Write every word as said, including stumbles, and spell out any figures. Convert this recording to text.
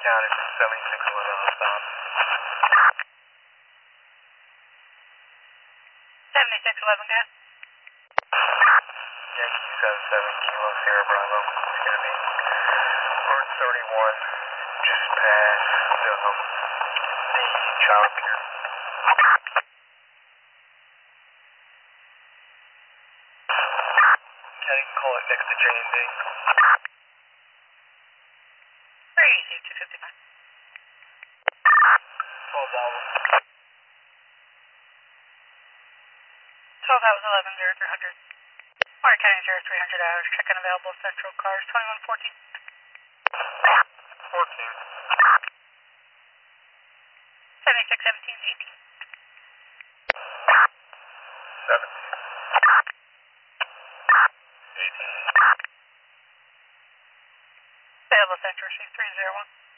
counted seventy-six eleven on stop. seventy-six eleven, gas. Yankee seven seven Kilo Sierra Bravo. It's going to be Route thirty-one, just past the, um, the child care. Yeah, you can call it next to J and D. thirty-two two fifty-nine. twelve hours. twelve hours eleven zero three hundred. Warren County zero three hundred hours. Check-in available Central Cars twenty-one fourteen. fourteen. seventy-six seventeen eighteen. seventeen. eighteen. Available Central Street three zero one.